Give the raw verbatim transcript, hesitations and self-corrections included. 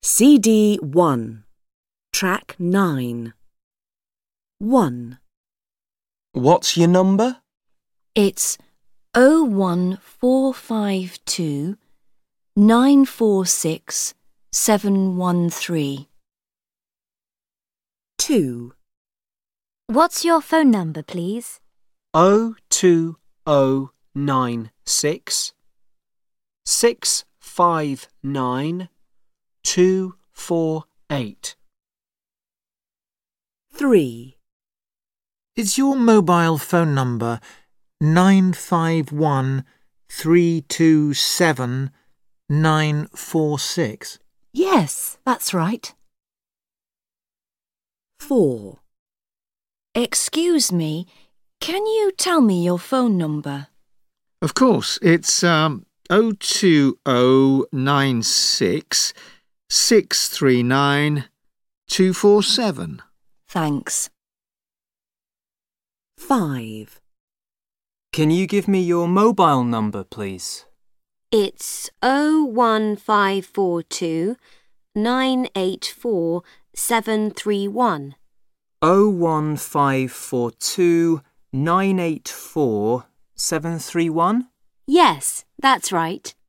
C D one, Track nine. one. What's your number? It's oh one four five two nine four six seven one three. two. What's your phone number, please? O two O nine six six five nine two four eight. three. Is your mobile phone number nine five one three two seven nine four six? Yes, that's right. four. Excuse me, can you tell me your phone number? Of course, it's um O two O nine six six three nine two four seven. Thanks. five. Can you give me your mobile number, please? It's oh one five four two nine eight four seven three one. oh one five four two nine eight four seven three one? Yes, that's right.